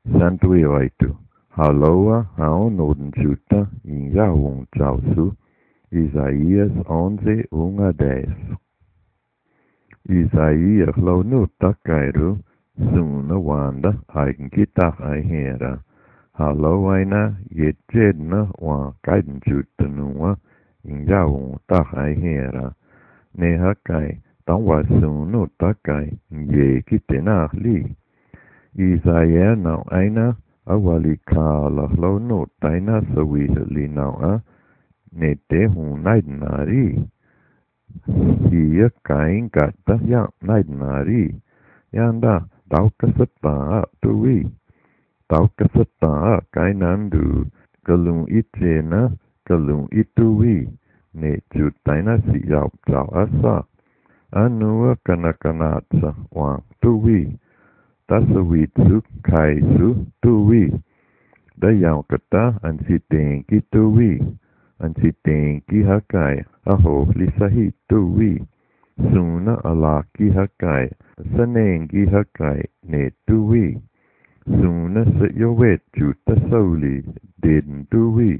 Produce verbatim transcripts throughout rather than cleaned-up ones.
Santo e oito. Haloa, Haon Juta, em Yahum Tchausu, Isaías onze, um a dez. Isaías Launu Takairu, Suna Wanda, Eigenkitach Aihera, Haloaina, Yetjedna, Wa Kaiden Jutanua, in Yahum Tach Aihera, Nehakai, Tangwa Sunu Takai, Ye Kitenach Li. Isaiah now aina awali kala lo no taina sawi li now a ne te hu naidnari hiya kain gata ya naidnari yanda tau kasata tuwi tau kasata kainandu kalung itena kalung ituwi ne ju taina si yau tau asa anua kanakanatsa wa tuwi Tasawitsu kaisu tuwi. Dayau kata ansi tengki tuwi. Ansi tengki hakai. Aho lisahi tuwi. Suna alaki hakai. Sanengi hakai ne tuwi. Suna sa yowet juta sauli. Den tuwi.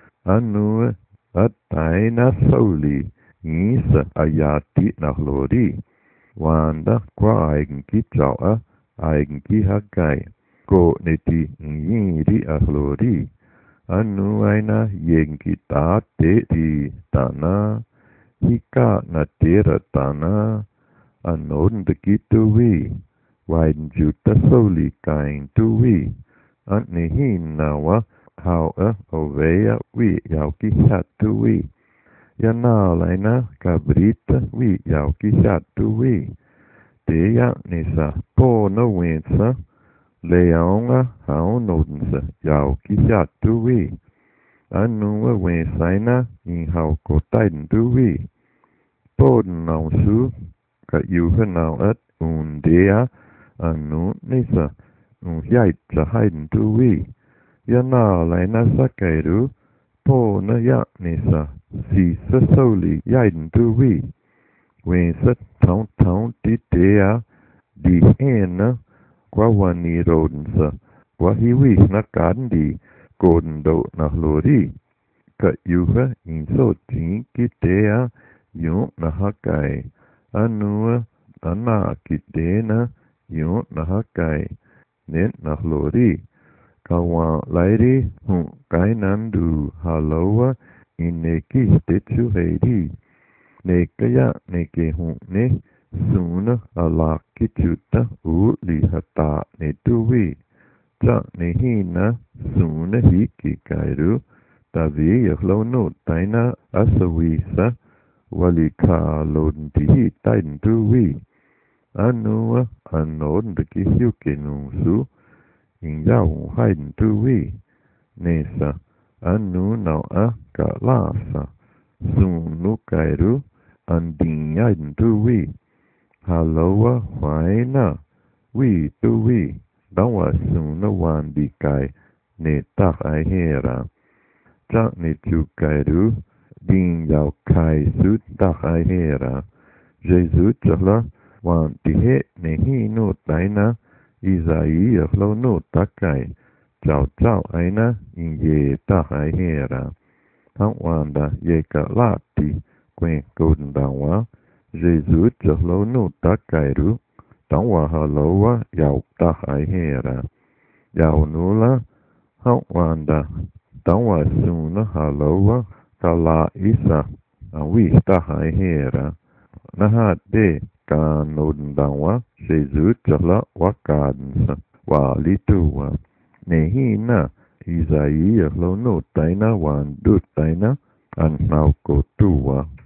Anu atai na sauli. Ngisa ayati nahlori. Wanda kwa aigenki chawa. Aigenki hakai, ko neti ngiri ahlori, anu aina yenki ta te ti tana, hika na tera tana, anon de kituwi, wain juta soli kain tuwi, annehin nawa, hau a ovea wi yauki hatuwi, yana laina kabrita wi yauki hatuwi. Teya nisa po no winsa leonga hao nodensa yau kisha tuwi anua wensaina in hao kotaiden tuwi po nau su ka yuha nau at un dea anu nisa un yait sa haiden tuwi yana laina sakairu po na ya nisa si sa soli yaiden tuwi Wensa tão tão ti tea di hena kwa wani rodensa kwa hiwi na kandi kondo na hlori ka yuha inso tinki tea yu na hakai anua ana kitena yu na hakai nen na hlori kawa lairi hu kainandu haloa ineki tetsu heiri Nekaya neke hu ne suna ala kichuta u li hata ne tuwi. Ta ne hina suna hiki kairu tavi yaklau no taina asawisa wali ka lon tihi tain tuwi. Anua anon de kihyuke nungsu in yau hain tuwi. Nesa anu nau a ka lasa sunu kairu Andin yaiden tuwi, haloa waina, wi tuwi, dawa suna wandi kai, ne tak aihera. Tak ne tukairu, din yau kai su tak aihera. Jesu chala, wanti he ne hi no taina, Isaías lo no takai, chau chau aina, in ye tak aihera. Hang wanda ye ka lati, Quen golden dawa, Jesus jalo no takairu, dawa haloa yau tahai hera. Yau nula, hawanda, dawa suna haloa, kala isa, awi tahai hera. Naha de ka noden dawa, Jesus jala wakadensa, wa litua. Nehina, Isaías lo no taina wan du taina, an nau kotua.